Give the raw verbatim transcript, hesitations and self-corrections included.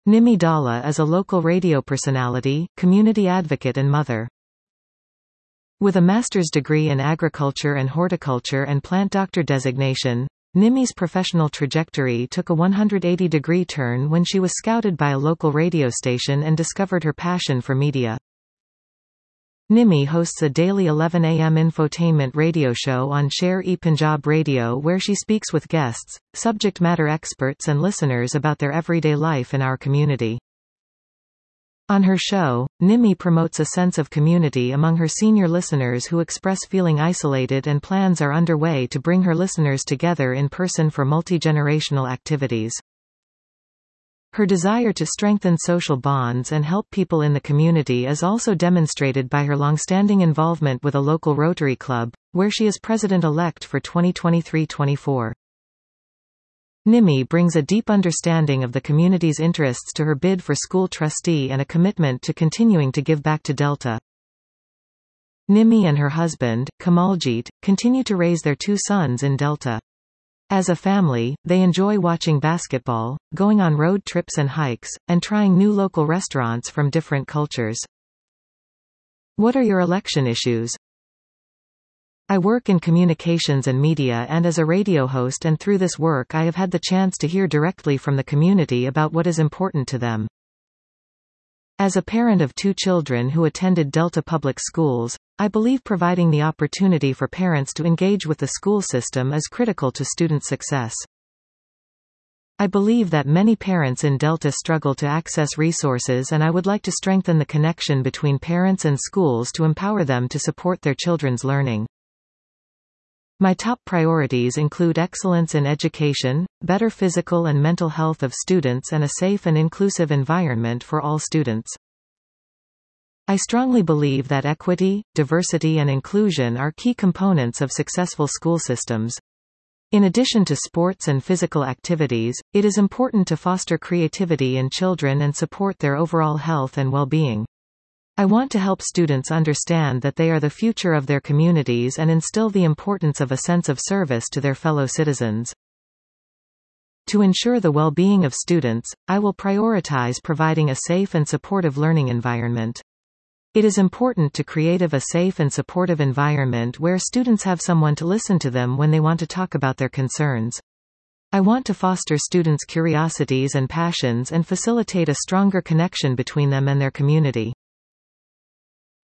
Nimi Dhalla is a local radio personality, community advocate and mother. With a master's degree in agriculture and horticulture and plant doctor designation, Nimi's professional trajectory took a one hundred eighty degree turn when she was scouted by a local radio station and discovered her passion for media. Nimi hosts a daily eleven a m infotainment radio show on Sher-e-Punjab Radio where she speaks with guests, subject matter experts and listeners about their everyday life in our community. On her show, Nimi promotes a sense of community among her senior listeners who express feeling isolated, and plans are underway to bring her listeners together in person for multi-generational activities. Her desire to strengthen social bonds and help people in the community is also demonstrated by her long-standing involvement with a local Rotary Club, where she is president-elect for twenty twenty-three twenty-four. Nimi brings a deep understanding of the community's interests to her bid for school trustee and a commitment to continuing to give back to Delta. Nimi and her husband, Kamaljit, continue to raise their two sons in Delta. As a family, they enjoy watching basketball, going on road trips and hikes, and trying new local restaurants from different cultures. What are your election issues? I work in communications and media and as a radio host, and through this work I have had the chance to hear directly from the community about what is important to them. As a parent of two children who attended Delta Public Schools, I believe providing the opportunity for parents to engage with the school system is critical to student success. I believe that many parents in Delta struggle to access resources, and I would like to strengthen the connection between parents and schools to empower them to support their children's learning. My top priorities include excellence in education, better physical and mental health of students, and a safe and inclusive environment for all students. I strongly believe that equity, diversity and inclusion are key components of successful school systems. In addition to sports and physical activities, it is important to foster creativity in children and support their overall health and well-being. I want to help students understand that they are the future of their communities and instill the importance of a sense of service to their fellow citizens. To ensure the well-being of students, I will prioritize providing a safe and supportive learning environment. It is important to create a safe and supportive environment where students have someone to listen to them when they want to talk about their concerns. I want to foster students' curiosities and passions and facilitate a stronger connection between them and their community.